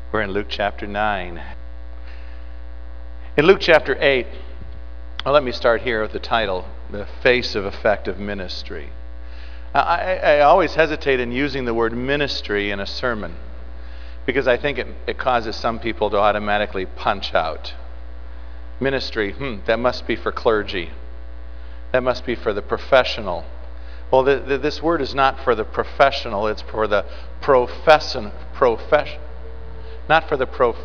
We're in Luke chapter 9. In Luke chapter 8, well, let me start here with the title, The Face of Effective Ministry. I always hesitate in using the word ministry in a sermon because I think it causes some people to automatically punch out. Ministry, that must be for clergy. That must be for the professional. Well, this word is not for the professional, it's for the not for the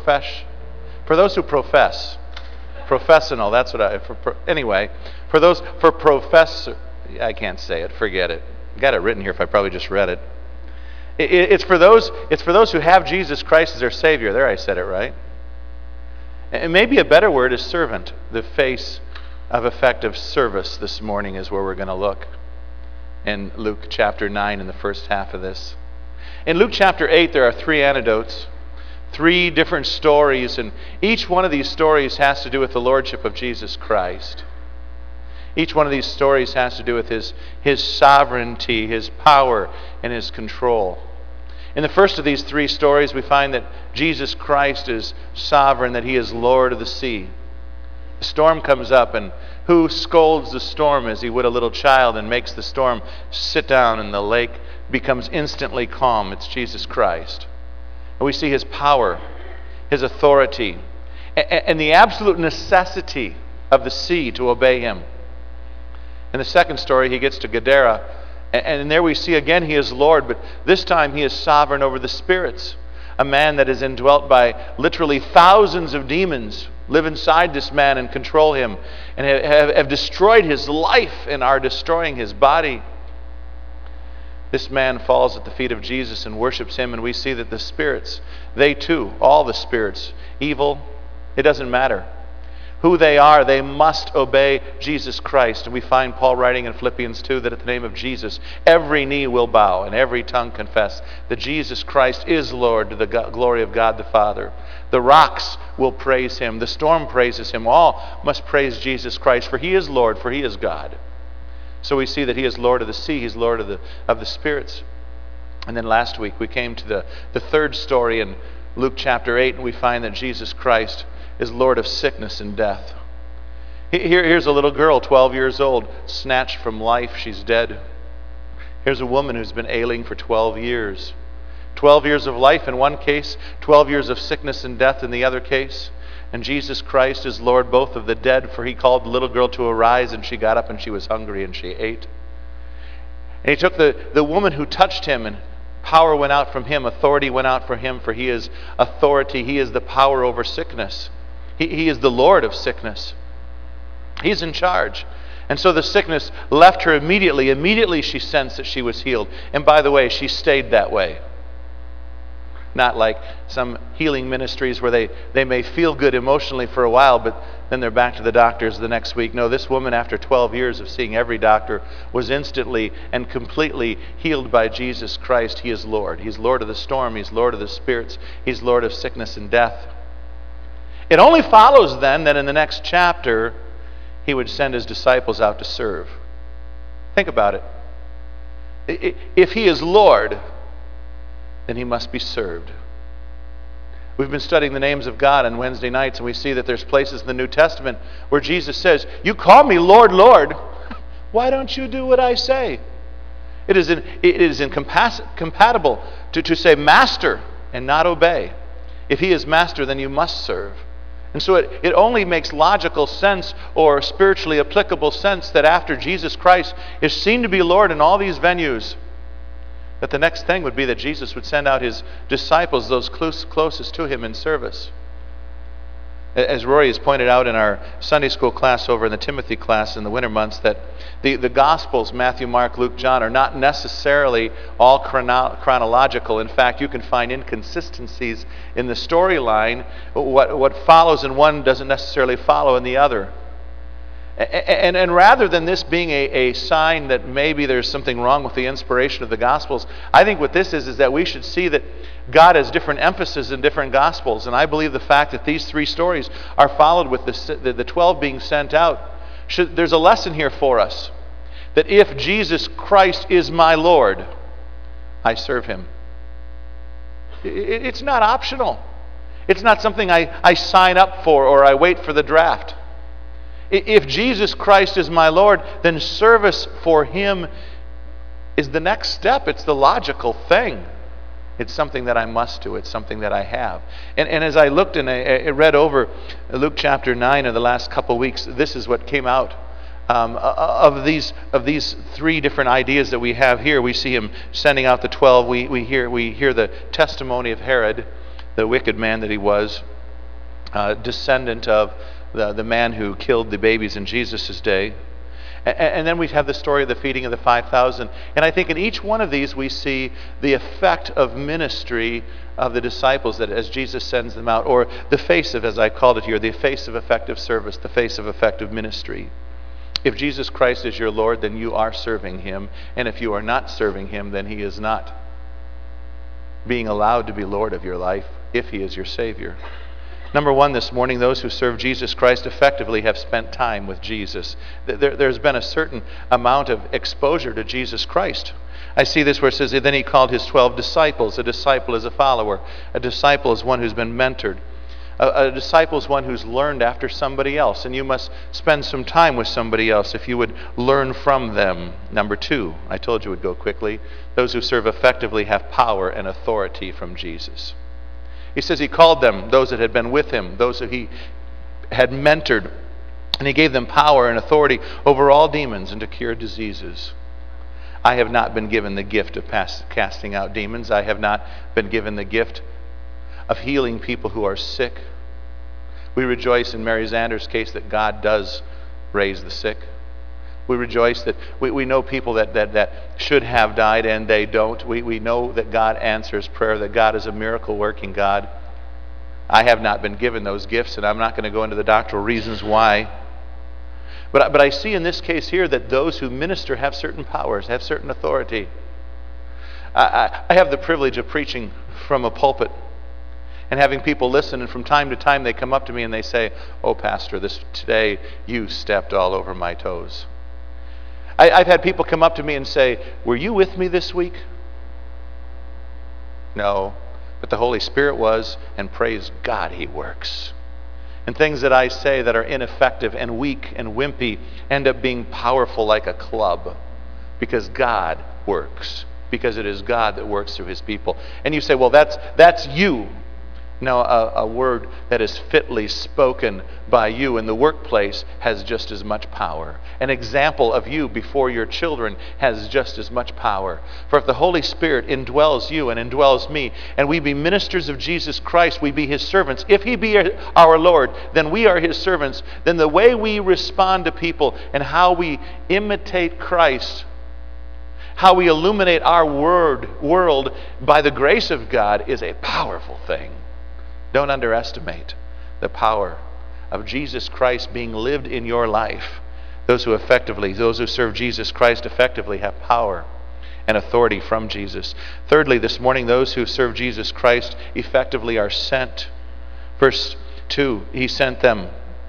for those who profess. Professional, that's what anyway, for professor, I can't say it, forget it. Got it written here if I probably just read it. It's for those who have Jesus Christ as their Savior. There, I said it right. And maybe a better word is servant. The face of effective service this morning is where we're going to look in Luke chapter 9 in the first half of this. In Luke chapter 8, there are three anecdotes, three different stories, and each one of these stories has to do with the Lordship of Jesus Christ. Each one of these stories has to do with his sovereignty, his power, and his control. In the first of these three stories, we find that Jesus Christ is sovereign, that he is Lord of the sea. The storm comes up, and who scolds the storm as he would a little child and makes the storm sit down and the lake becomes instantly calm? It's Jesus Christ. And we see his power, his authority, and the absolute necessity of the sea to obey him. In the second story, he gets to Gadara, and there we see again he is Lord, but this time he is sovereign over the spirits. A man that is indwelt by literally thousands of demons live inside this man and control him, and have destroyed his life and are destroying his body. This man falls at the feet of Jesus and worships him, and we see that the spirits, they too, all the spirits, evil, it doesn't matter who they are, they must obey Jesus Christ. And we find Paul writing in Philippians 2 that at the name of Jesus, every knee will bow and every tongue confess that Jesus Christ is Lord, to the glory of God the Father. The rocks will praise him. The storm praises him. All must praise Jesus Christ, for he is Lord, for he is God. So we see that he is Lord of the sea, he's Lord of the spirits. And then last week we came to the third story in Luke chapter 8, and we find that Jesus Christ is Lord of sickness and death. Here's a little girl, 12 years old, snatched from life, she's dead. Here's a woman who's been ailing for 12 years. 12 years of life in one case, 12 years of sickness and death in the other case. And Jesus Christ is Lord both of the dead, for he called the little girl to arise, and she got up and she was hungry and she ate. And he took the woman who touched him, and power went out from him, authority went out from him, for he is authority, he is the power over sickness. He is the Lord of sickness. He's in charge. And so the sickness left her immediately. Immediately she sensed that she was healed. And by the way, she stayed that way. Not like some healing ministries where they may feel good emotionally for a while, but then they're back to the doctors the next week. No, this woman, after 12 years of seeing every doctor, was instantly and completely healed by Jesus Christ. He is Lord. He's Lord of the storm. He's Lord of the spirits. He's Lord of sickness and death. It only follows then that in the next chapter, he would send his disciples out to serve. Think about it. If he is Lord, then he must be served. We've been studying the names of God on Wednesday nights, and we see that there's places in the New Testament where Jesus says, "You call me Lord, Lord. Why don't you do what I say?" It is incompatible to say master and not obey. If he is master, then you must serve. And so it only makes logical sense or spiritually applicable sense that after Jesus Christ is seen to be Lord in all these venues, that the next thing would be that Jesus would send out his disciples, those closest to him, in service. As Rory has pointed out in our Sunday school class over in the Timothy class in the winter months, that the Gospels, Matthew, Mark, Luke, John, are not necessarily all chronological. In fact, you can find inconsistencies in the storyline. What follows in one doesn't necessarily follow in the other. And rather than this being a sign that maybe there's something wrong with the inspiration of the Gospels, I think what this is that we should see that God has different emphasis in different Gospels. And I believe the fact that these three stories are followed with the 12 being sent out, there's a lesson here for us. That if Jesus Christ is my Lord, I serve him. It's not optional. It's not something I sign up for or I wait for the draft. If Jesus Christ is my Lord, then service for Him is the next step. It's the logical thing. It's something that I must do. It's something that I have. And as I looked and I read over Luke chapter 9 in the last couple weeks, this is what came out of these three different ideas that we have here. We see Him sending out the 12. We hear the testimony of Herod, the wicked man that he was, descendant of the man who killed the babies in Jesus' day. And then we have the story of the feeding of the 5,000. And I think in each one of these we see the effect of ministry of the disciples that as Jesus sends them out, or the face of, as I called it here, the face of effective service, the face of effective ministry. If Jesus Christ is your Lord, then you are serving Him. And if you are not serving Him, then He is not being allowed to be Lord of your life if He is your Savior. Number one this morning, those who serve Jesus Christ effectively have spent time with Jesus. There's been a certain amount of exposure to Jesus Christ. I see this where it says, then He called His 12 disciples. A disciple is a follower. A disciple is one who's been mentored. A disciple is one who's learned after somebody else, and you must spend some time with somebody else if you would learn from them. Number two, I told you it would go quickly. Those who serve effectively have power and authority from Jesus. He says He called them, those that had been with Him, those who He had mentored, and He gave them power and authority over all demons and to cure diseases. I have not been given the gift of casting out demons. I have not been given the gift of healing people who are sick. We rejoice in Mary Zander's case that God does raise the sick. We rejoice that we know people that should have died and they don't. We know that God answers prayer, that God is a miracle-working God. I have not been given those gifts, and I'm not going to go into the doctrinal reasons why. But I see in this case here that those who minister have certain powers, have certain authority. I have the privilege of preaching from a pulpit and having people listen, and from time to time they come up to me and they say, "Oh, Pastor, today you stepped all over my toes." I've had people come up to me and say, "Were you with me this week?" No, but the Holy Spirit was, and praise God, He works. And things that I say that are ineffective and weak and wimpy end up being powerful like a club, because God works, because it is God that works through His people. And you say, "Well, that's you." No, a word that is fitly spoken by you in the workplace has just as much power. An example of you before your children has just as much power. For if the Holy Spirit indwells you and indwells me, and we be ministers of Jesus Christ, we be His servants. If He be our Lord, then we are His servants. Then the way we respond to people and how we imitate Christ, how we illuminate our world by the grace of God is a powerful thing. Don't underestimate the power of Jesus Christ being lived in your life. Those who serve Jesus Christ effectively have power and authority from Jesus. Thirdly, this morning, those who serve Jesus Christ effectively are sent. Verse 2, He sent them.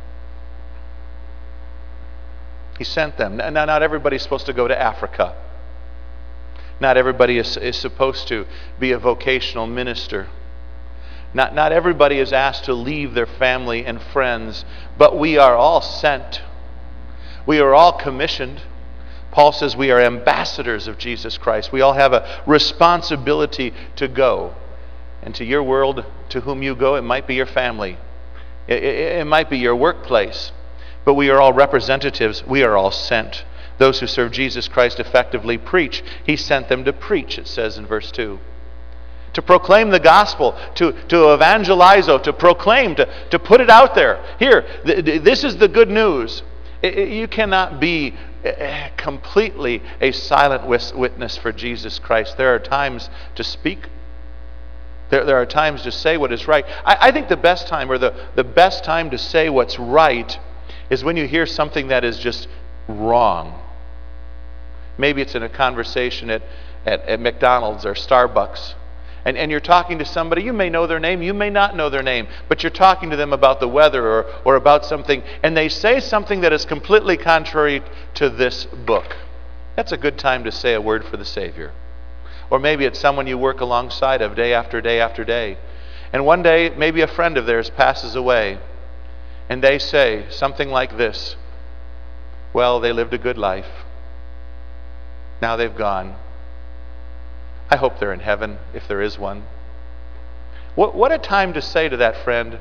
He sent them. Now, not everybody's supposed to go to Africa. Not everybody is supposed to be a vocational minister. Not everybody is asked to leave their family and friends, but we are all sent. We are all commissioned. Paul says we are ambassadors of Jesus Christ. We all have a responsibility to go. And to your world, to whom you go, it might be your family. It might be your workplace. But we are all representatives. We are all sent. Those who serve Jesus Christ effectively preach. He sent them to preach, it says in verse 2. To proclaim the gospel, to evangelize, to proclaim, to put it out there. Here, this is the good news. You cannot be completely a silent witness for Jesus Christ. There are times to speak. There are times to say what is right. I think the best time, or the best time to say what's right, is when you hear something that is just wrong. Maybe it's in a conversation at McDonald's or Starbucks. And you're talking to somebody, you may know their name, you may not know their name, but you're talking to them about the weather or about something, and they say something that is completely contrary to this book. That's a good time to say a word for the Savior. Or maybe it's someone you work alongside of day after day after day. And one day, maybe a friend of theirs passes away, and they say something like this: well, they lived a good life. Now they've gone. I hope they're in heaven, if there is one. What a time to say to that friend,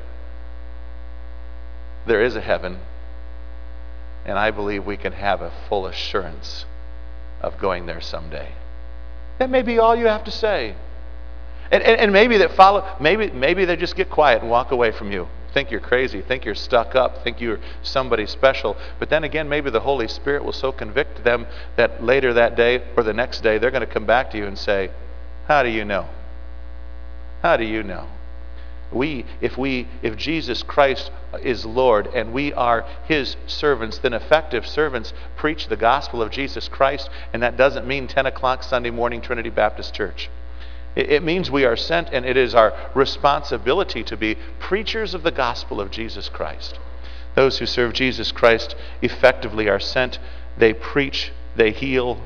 there is a heaven, and I believe we can have a full assurance of going there someday. That may be all you have to say. And maybe maybe they just get quiet and walk away from you. Think you're crazy, think you're stuck up, think you're somebody special. But then again, maybe the Holy Spirit will so convict them that later that day or the next day, they're going to come back to you and say, how do you know? How do you know? If Jesus Christ is Lord and we are His servants, then effective servants preach the gospel of Jesus Christ, and that doesn't mean 10 o'clock Sunday morning Trinity Baptist Church. It means we are sent, and it is our responsibility to be preachers of the gospel of Jesus Christ. Those who serve Jesus Christ effectively are sent. They preach, they heal.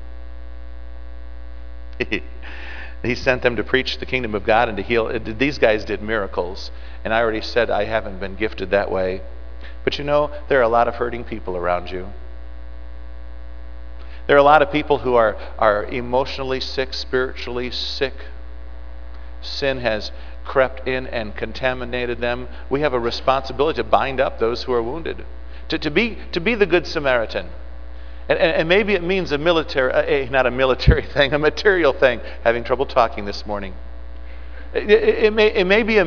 He sent them to preach the kingdom of God and to heal. These guys did miracles, and I already said I haven't been gifted that way. But you know, there are a lot of hurting people around you. There are a lot of people who are emotionally sick, spiritually sick. Sin has crept in and contaminated them. We have a responsibility to bind up those who are wounded, to be the Good Samaritan. And maybe it means a material thing. Having trouble talking this morning. It may be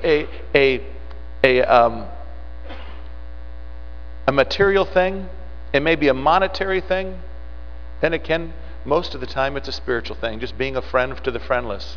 a material thing. It may be a monetary thing. Then again, most of the time it's a spiritual thing, just being a friend to the friendless.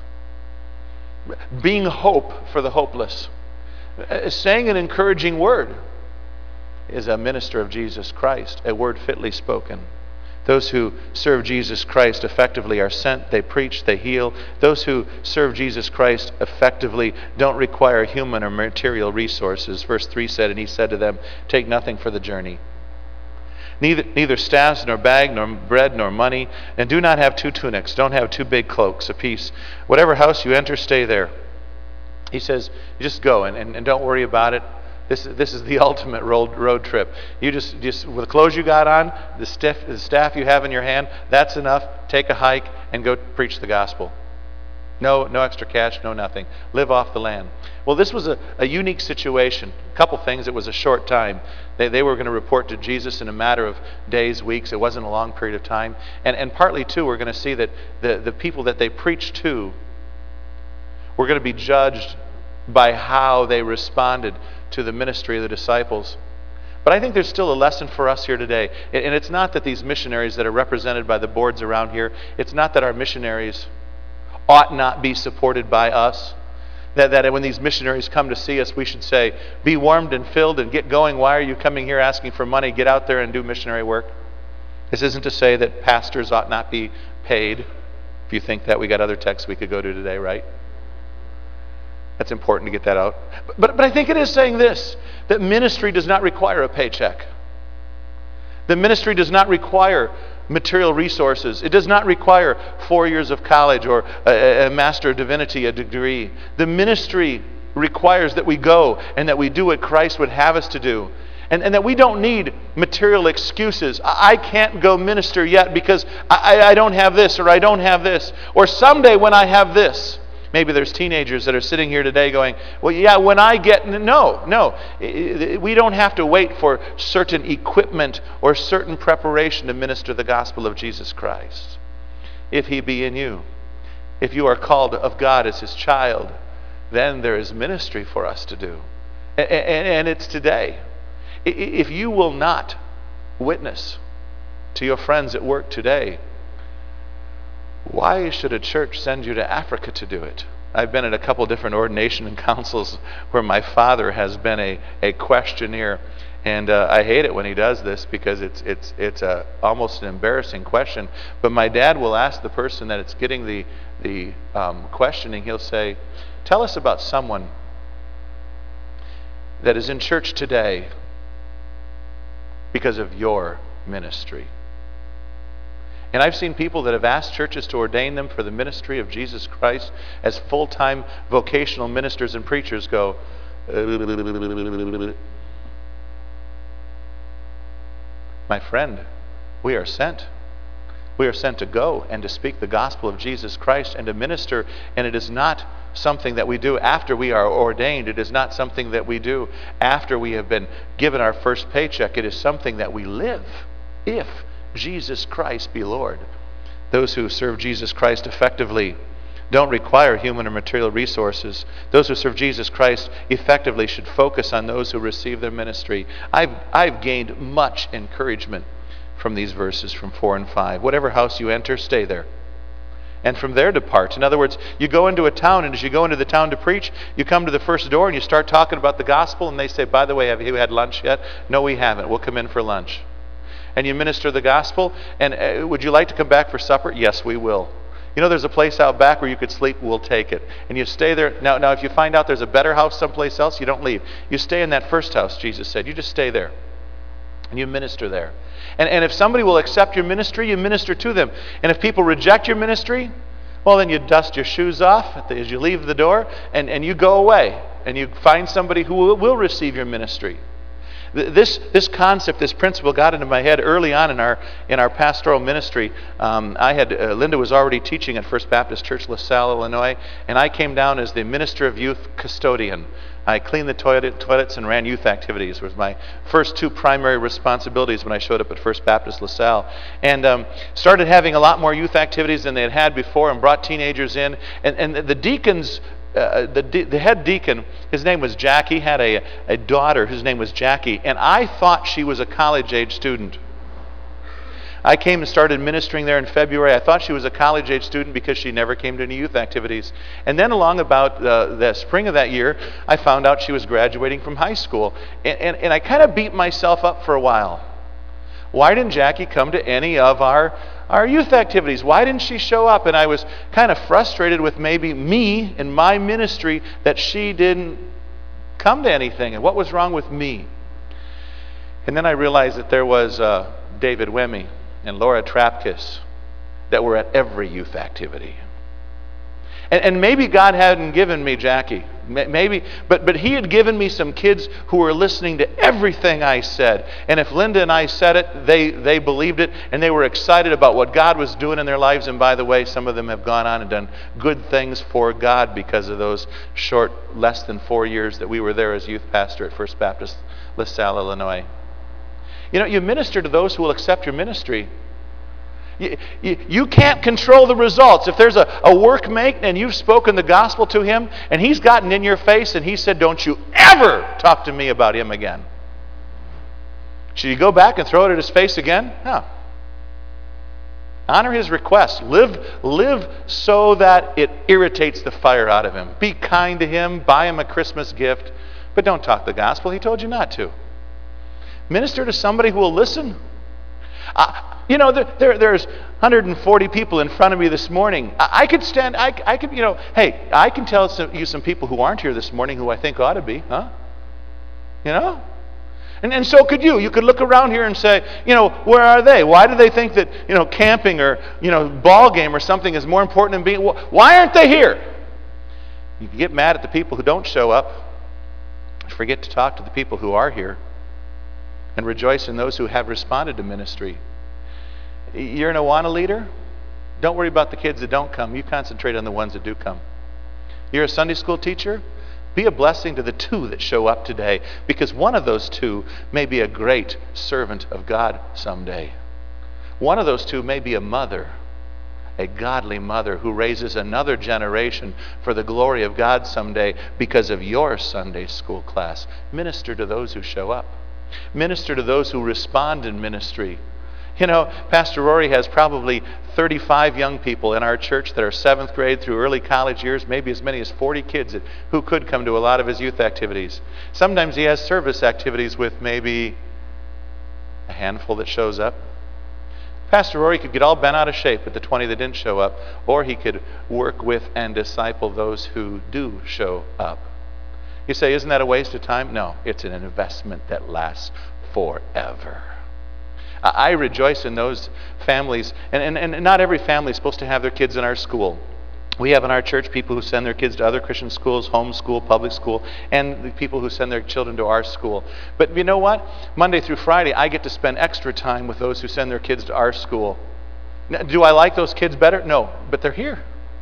Being hope for the hopeless. Saying an encouraging word is a minister of Jesus Christ, a word fitly spoken. Those who serve Jesus Christ effectively are sent, they preach, they heal. Those who serve Jesus Christ effectively don't require human or material resources. Verse 3 said, and He said to them, take nothing for the journey. Neither staffs, nor bag, nor bread, nor money, and do not have 2 tunics. Don't have 2 big cloaks apiece. Whatever house you enter, stay there. He says, just go and don't worry about it. This is the ultimate road trip. You just with the clothes you got on, the staff you have in your hand, that's enough. Take a hike and go preach the gospel. No extra cash, no nothing. Live off the land. Well, this was a unique situation. A couple things. It was a short time. They were going to report to Jesus in a matter of days, weeks. It wasn't a long period of time. And partly, too, we're going to see that the people that they preached to were going to be judged by how they responded to the ministry of the disciples. But I think there's still a lesson for us here today. And it's not that these missionaries that are represented by the boards around here, it's not that our missionaries ought not be supported by us. That when these missionaries come to see us, we should say, be warmed and filled and get going. Why are you coming here asking for money? Get out there and do missionary work. This isn't to say that pastors ought not be paid. If you think that, we got other texts we could go to today, right? That's important to get that out. But I think it is saying this, that ministry does not require a paycheck. The ministry does not require material resources. It does not require 4 years of college or a Master of Divinity, a degree. The ministry requires that we go and that we do what Christ would have us to do. And that we don't need material excuses. I can't go minister yet because I don't have this, or I don't have this. Or someday when I have this. Maybe there's teenagers that are sitting here today going, well, yeah, when I get... No. We don't have to wait for certain equipment or certain preparation to minister the gospel of Jesus Christ. If He be in you, if you are called of God as His child, then there is ministry for us to do. And it's today. If you will not witness to your friends at work today, why should a church send you to Africa to do it? I've been at a couple different ordination and councils where my father has been a questionnaire, and I hate it when he does this because it's almost an embarrassing question. But my dad will ask the person that it's getting the questioning. He'll say, "Tell us about someone that is in church today because of your ministry." And I've seen people that have asked churches to ordain them for the ministry of Jesus Christ as full-time vocational ministers and preachers go, my friend, we are sent. We are sent to go and to speak the gospel of Jesus Christ and to minister, and it is not something that we do after we are ordained. It is not something that we do after we have been given our first paycheck. It is something that we live if Jesus Christ be Lord. Those who serve Jesus Christ effectively don't require human or material resources. Those who serve Jesus Christ effectively should focus on those who receive their ministry. I've gained much encouragement from these verses from 4 and 5. Whatever house you enter, stay there. And from there depart. In other words, you go into a town, and as you go into the town to preach, you come to the first door and you start talking about the gospel, and they say, by the way, have you had lunch yet? No, we haven't. We'll come in for lunch. And you minister the gospel, and would you like to come back for supper? Yes, we will. You know, there's a place out back where you could sleep. We'll take it. And you stay there. Now, if you find out there's a better house someplace else, you don't leave. You stay in that first house, Jesus said. You just stay there. And you minister there. And if somebody will accept your ministry, you minister to them. And if people reject your ministry, well, then you dust your shoes off as you leave the door, and you go away. And you find somebody who will receive your ministry. This concept, this principle got into my head early on in our pastoral ministry. Linda was already teaching at First Baptist Church, LaSalle, Illinois, and I came down as the minister of youth custodian. I cleaned the toilets and ran youth activities. It was my first two primary responsibilities when I showed up at First Baptist LaSalle. And started having a lot more youth activities than they had had before, and brought teenagers in. And the deacons, the head deacon, his name was Jack. He had a daughter whose name was Jackie, and I thought she was a college-age student. I came and started ministering there in February. I thought she was a college-age student because she never came to any youth activities. And then along about the spring of that year, I found out she was graduating from high school. And I kind of beat myself up for a while. Why didn't Jackie come to any of our youth activities? Why didn't she show up? And I was kind of frustrated with maybe me and my ministry that she didn't come to anything. And what was wrong with me? And then I realized that there was David Wemme and Laura Trapkis that were at every youth activity. And maybe God hadn't given me Jackie. Maybe, but he had given me some kids who were listening to everything I said. And if Linda and I said it, they believed it, and they were excited about what God was doing in their lives. And by the way, some of them have gone on and done good things for God because of those short, less than 4 years that we were there as youth pastor at First Baptist LaSalle, Illinois. You know, you minister to those who will accept your ministry. You can't control the results. If there's a workmate and you've spoken the gospel to him and he's gotten in your face and he said, don't you ever talk to me about him again. Should you go back and throw it at his face again? No. Honor his request. Live so that it irritates the fire out of him. Be kind to him. Buy him a Christmas gift. But don't talk the gospel. He told you not to. Minister to somebody who will listen. You know, there's 140 people in front of me this morning. I could, you know, hey, I can tell you some people who aren't here this morning who I think ought to be, huh? You know? And so could you. You could look around here and say, you know, where are they? Why do they think that, you know, camping or, you know, ball game or something is more important than being, why aren't they here? You can get mad at the people who don't show up. Forget to talk to the people who are here. And rejoice in those who have responded to ministry. You're an Awana leader? Don't worry about the kids that don't come. You concentrate on the ones that do come. You're a Sunday school teacher? Be a blessing to the 2 that show up today, because one of those 2 may be a great servant of God someday. One of those 2 may be a mother, a godly mother who raises another generation for the glory of God someday because of your Sunday school class. Minister to those who show up. Minister to those who respond in ministry. You know, Pastor Rory has probably 35 young people in our church that are 7th grade through early college years, maybe as many as 40 kids who could come to a lot of his youth activities. Sometimes he has service activities with maybe a handful that shows up. Pastor Rory could get all bent out of shape with the 20 that didn't show up, or he could work with and disciple those who do show up. You say, isn't that a waste of time? No, it's an investment that lasts forever. I rejoice in those families, and not every family is supposed to have their kids in our school. We have in our church people who send their kids to other Christian schools, home school, public school, and the people who send their children to our school. But you know what? Monday through Friday, I get to spend extra time with those who send their kids to our school. Now, do I like those kids better? No, but they're here.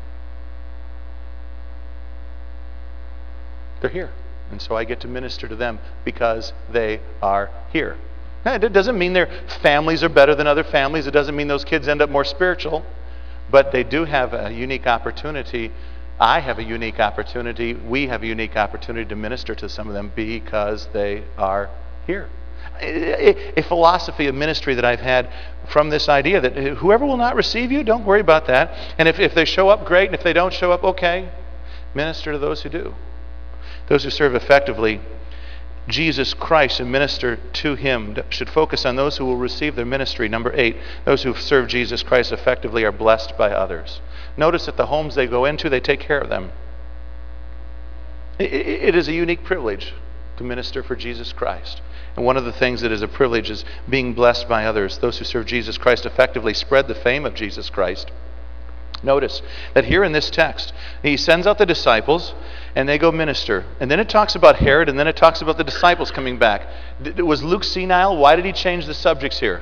They're here. And so I get to minister to them because they are here. Now, it doesn't mean their families are better than other families. It doesn't mean those kids end up more spiritual. But they do have a unique opportunity. I have a unique opportunity. We have a unique opportunity to minister to some of them because they are here. A philosophy of ministry that I've had from this idea that whoever will not receive you, don't worry about that. And if they show up, great. And if they don't show up, okay. Minister to those who do. Those who serve effectively Jesus Christ and minister to Him should focus on those who will receive their ministry. Number 8, those who serve Jesus Christ effectively are blessed by others. Notice that the homes they go into, they take care of them. It is a unique privilege to minister for Jesus Christ. And one of the things that is a privilege is being blessed by others. Those who serve Jesus Christ effectively spread the fame of Jesus Christ. Notice that here in this text, He sends out the disciples and they go minister. And then it talks about Herod, and then it talks about the disciples coming back. Was Luke senile? Why did he change the subjects here?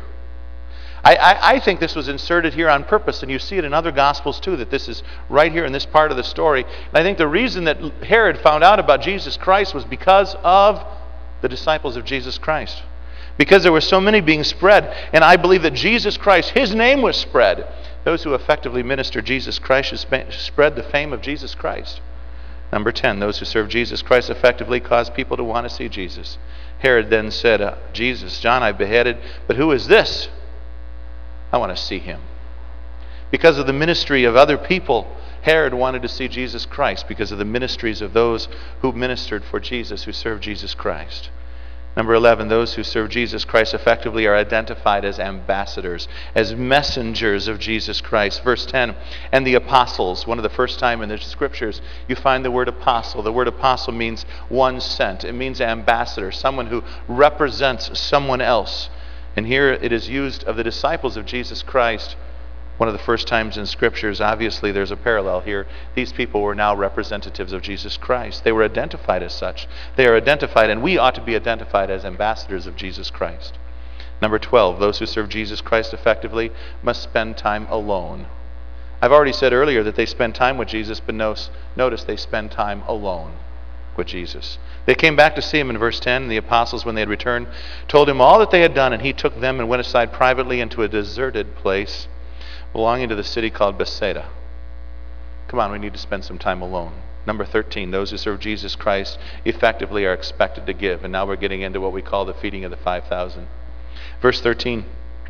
I think this was inserted here on purpose, and you see it in other Gospels too, that this is right here in this part of the story. And I think the reason that Herod found out about Jesus Christ was because of the disciples of Jesus Christ. Because there were so many being spread, and I believe that Jesus Christ, His name was spread. Those who effectively minister Jesus Christ should spread the fame of Jesus Christ. Number 10, those who serve Jesus Christ effectively cause people to want to see Jesus. Herod then said, Jesus, John I beheaded, but who is this? I want to see him. Because of the ministry of other people, Herod wanted to see Jesus Christ because of the ministries of those who ministered for Jesus, who served Jesus Christ. Number 11, those who serve Jesus Christ effectively are identified as ambassadors, as messengers of Jesus Christ. Verse 10, and the apostles, one of the first time in the scriptures, you find the word apostle. The word apostle means one sent. It means ambassador, someone who represents someone else. And here it is used of the disciples of Jesus Christ. One of the first times in scriptures, obviously there's a parallel here. These people were now representatives of Jesus Christ. They were identified as such. They are identified, and we ought to be identified as ambassadors of Jesus Christ. Number 12, those who serve Jesus Christ effectively must spend time alone. I've already said earlier that they spend time with Jesus, but notice they spend time alone with Jesus. They came back to see Him in verse 10. The apostles, when they had returned, told Him all that they had done, and He took them and went aside privately into a deserted place belonging to the city called Bethsaida. Come on, we need to spend some time alone. Number 13, those who serve Jesus Christ effectively are expected to give. And now we're getting into what we call the feeding of the 5,000. Verse 13,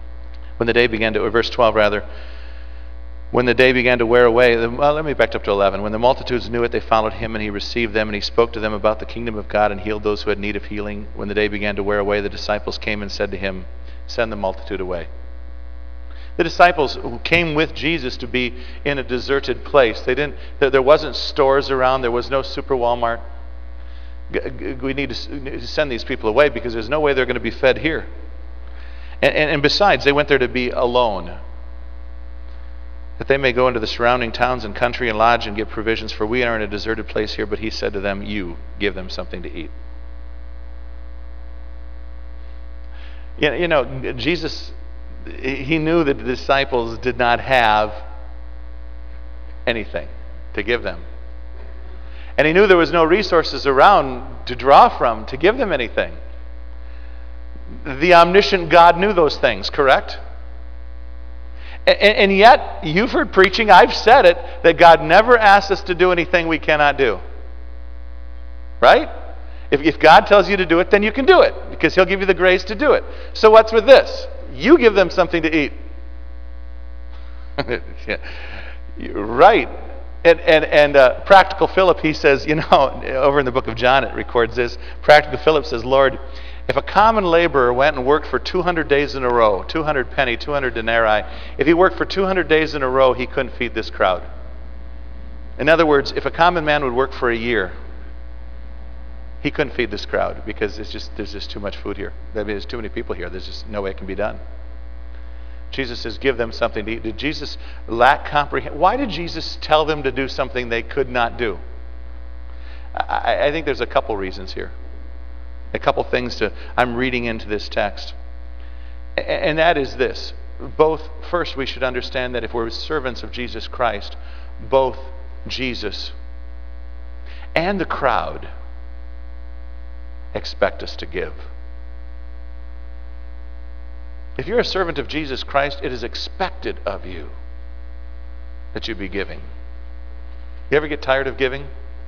verse 12 rather, when the day began to wear away, let me back up to 11. When the multitudes knew it, they followed Him, and He received them, and He spoke to them about the kingdom of God and healed those who had need of healing. When the day began to wear away, the disciples came and said to Him, send the multitude away. The disciples who came with Jesus to be in a deserted place. There wasn't stores around. There was no super Walmart. We need to send these people away because there's no way they're going to be fed here. And besides, they went there to be alone, that they may go into the surrounding towns and country and lodge and get provisions, for we are in a deserted place here. But He said to them, you give them something to eat. You know, Jesus, He knew that the disciples did not have anything to give them. And He knew there was no resources around to draw from to give them anything. The omniscient God knew those things, correct? And yet, you've heard preaching, I've said it, that God never asks us to do anything we cannot do. Right? If God tells you to do it, then you can do it, because He'll give you the grace to do it. So what's with this? You give them something to eat. Yeah. Right. And Practical Philip, he says, over in the book of John it records this. Practical Philip says, Lord, if a common laborer went and worked for 200 days in a row, 200 penny, 200 denarii, if he worked for 200 days in a row, he couldn't feed this crowd. In other words, if a common man would work for a year, he couldn't feed this crowd because there's just too much food here. I mean, there's too many people here. There's just no way it can be done. Jesus says, give them something to eat. Did Jesus lack comprehension? Why did Jesus tell them to do something they could not do? I think there's a couple reasons here. A couple things I'm reading into this text. And that is this. First, we should understand that if we're servants of Jesus Christ, both Jesus and the crowd expect us to give. If you're a servant of Jesus Christ, it is expected of you that you be giving. You ever get tired of giving?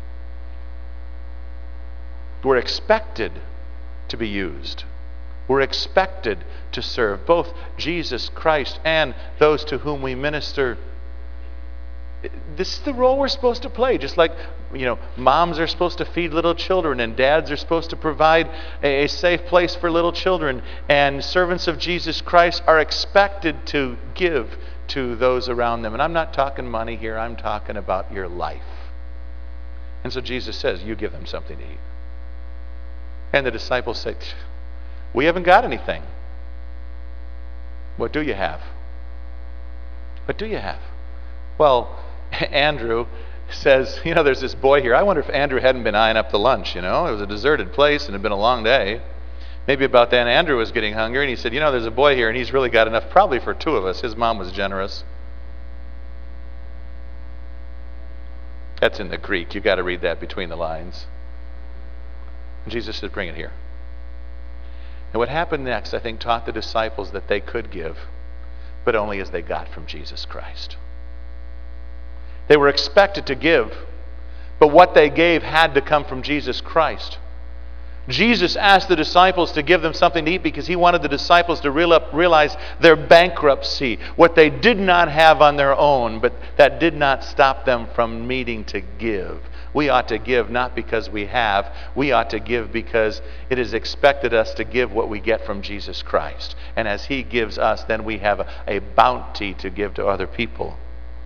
We're expected to be used. We're expected to serve both Jesus Christ and those to whom we minister. This is the role we're supposed to play. Just like, moms are supposed to feed little children and dads are supposed to provide a safe place for little children, and servants of Jesus Christ are expected to give to those around them. And I'm not talking money here. I'm talking about your life. And so Jesus says, you give them something to eat. And the disciples say, we haven't got anything. What do you have? What do you have? Well, Andrew says, there's this boy here. I wonder if Andrew hadn't been eyeing up the lunch, It was a deserted place and it had been a long day. Maybe about then Andrew was getting hungry and he said, there's a boy here and he's really got enough probably for two of us. His mom was generous. That's in the Greek. You got to read that between the lines. And Jesus said, bring it here. And what happened next, I think, taught the disciples that they could give, but only as they got from Jesus Christ. They were expected to give, but what they gave had to come from Jesus Christ. Jesus asked the disciples to give them something to eat because he wanted the disciples to realize their bankruptcy, what they did not have on their own, but that did not stop them from needing to give. We ought to give not because we have. We ought to give because it is expected us to give what we get from Jesus Christ. And as he gives us, then we have a bounty to give to other people.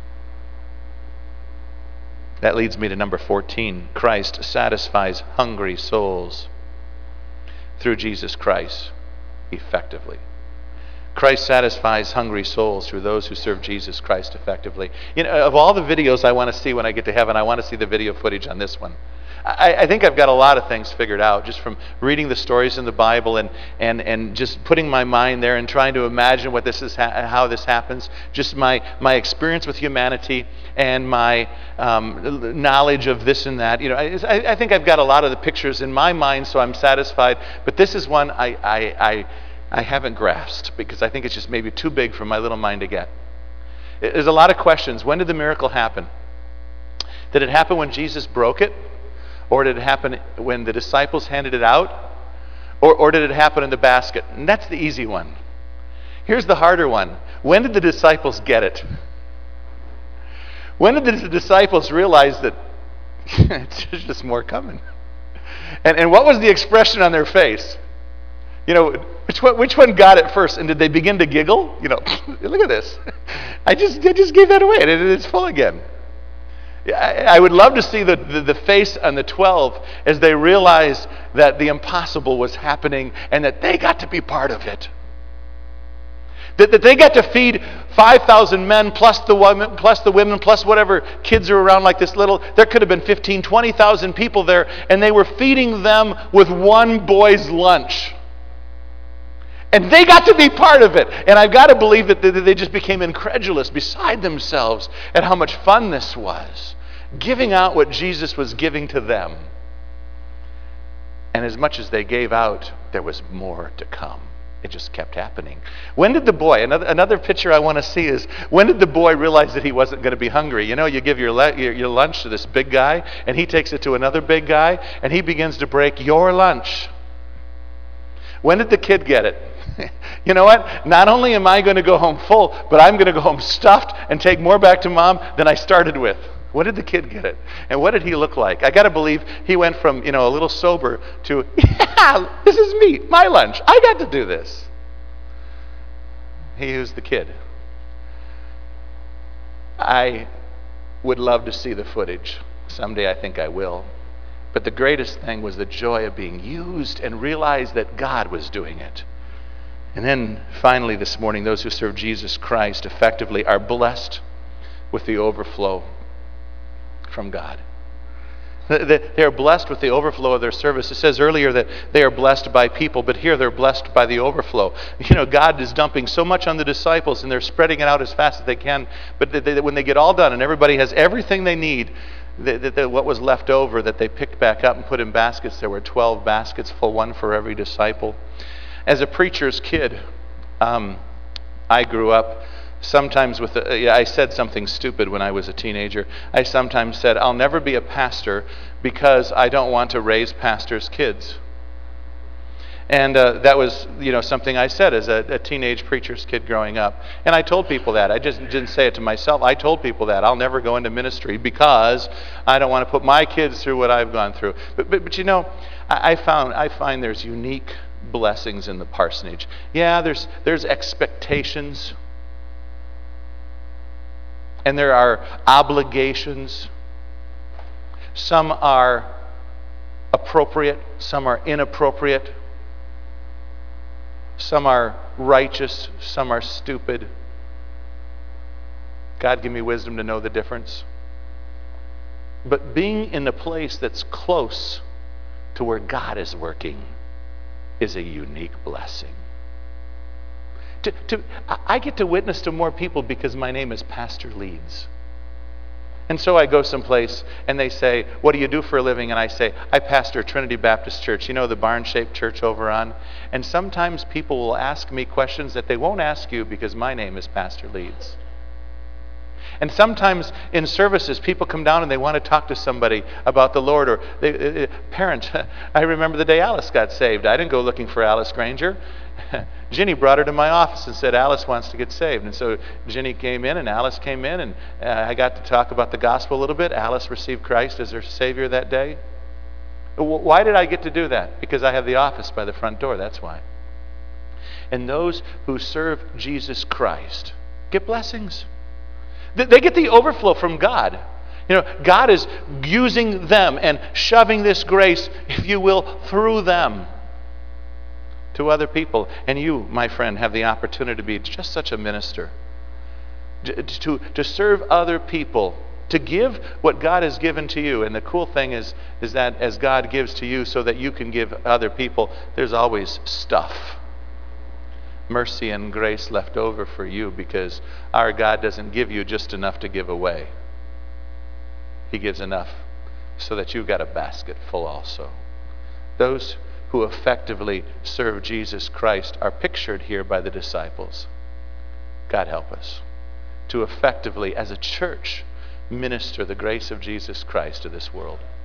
That leads me to number 14. Christ satisfies hungry souls through Jesus Christ effectively. Christ satisfies hungry souls through those who serve Jesus Christ effectively. Of all the videos I want to see when I get to heaven, I want to see the video footage on this one. I think I've got a lot of things figured out just from reading the stories in the Bible and just putting my mind there and trying to imagine what this is, how this happens. Just my experience with humanity and my knowledge of this and that. I think I've got a lot of the pictures in my mind, so I'm satisfied. But this is one I haven't grasped because I think it's just maybe too big for my little mind to get. There's a lot of questions. When did the miracle happen? Did it happen when Jesus broke it? Or did it happen when the disciples handed it out? Or did it happen in the basket? And that's the easy one. Here's the harder one. When did the disciples get it? When did the disciples realize that there's just more coming? And what was the expression on their face? Which one got it first? And did they begin to giggle? Look at this. I just gave that away and it's full again. I would love to see the face on the 12 as they realized that the impossible was happening and that they got to be part of it. That they got to feed 5,000 men plus the women plus whatever kids are around like this little. There could have been 15, 20,000 people there, and they were feeding them with one boy's lunch. And they got to be part of it. And I've got to believe that they just became incredulous, beside themselves, at how much fun this was. Giving out what Jesus was giving to them. And as much as they gave out, there was more to come. It just kept happening. When did the boy, another picture I want to see is, when did the boy realize that he wasn't going to be hungry? You give your lunch to this big guy, and he takes it to another big guy, and he begins to break your lunch. When did the kid get it? You know what? Not only am I going to go home full, but I'm going to go home stuffed and take more back to mom than I started with. When did the kid get it? And what did he look like? I got to believe he went from, a little sober to, yeah, this is me, my lunch. I got to do this. He was the kid. I would love to see the footage. Someday I think I will. But the greatest thing was the joy of being used and realize that God was doing it. And then finally this morning, those who serve Jesus Christ effectively are blessed with the overflow from God. They are blessed with the overflow of their service. It says earlier that they are blessed by people, but here they're blessed by the overflow. God is dumping so much on the disciples, and they're spreading it out as fast as they can. But when they get all done and everybody has everything they need, what was left over that they picked back up and put in baskets, there were 12 baskets full, one for every disciple. As a preacher's kid, I grew up sometimes I said something stupid when I was a teenager. I sometimes said, I'll never be a pastor because I don't want to raise pastors' kids. And that was, something I said as a teenage preacher's kid growing up. And I told people that. I just didn't say it to myself. I told people that. I'll never go into ministry because I don't want to put my kids through what I've gone through. But I find there's unique blessings in the parsonage. Yeah, there's expectations. And there are obligations. Some are appropriate, some are inappropriate. Some are righteous, some are stupid. God, give me wisdom to know the difference. But being in a place that's close to where God is working is a unique blessing. I get to witness to more people because my name is Pastor Leeds. And so I go someplace and they say, what do you do for a living? And I say, I pastor Trinity Baptist Church. The barn-shaped church over on? And sometimes people will ask me questions that they won't ask you because my name is Pastor Leeds. And sometimes in services, people come down and they want to talk to somebody about the Lord. Or parents, I remember the day Alice got saved. I didn't go looking for Alice Granger. Ginny brought her to my office and said, Alice wants to get saved. And so Ginny came in and Alice came in, and I got to talk about the gospel a little bit. Alice received Christ as her Savior that day. Why did I get to do that? Because I have the office by the front door, that's why. And those who serve Jesus Christ get blessings. They get the overflow from God. God is using them and shoving this grace, if you will, through them to other people. And you, my friend, have the opportunity to be just such a minister. To serve other people, to give what God has given to you. And the cool thing is that as God gives to you so that you can give other people, there's always stuff. Mercy and grace left over for you, because our God doesn't give you just enough to give away. He gives enough so that you've got a basket full also. Those who effectively serve Jesus Christ are pictured here by the disciples. God help us to effectively, as a church, minister the grace of Jesus Christ to this world.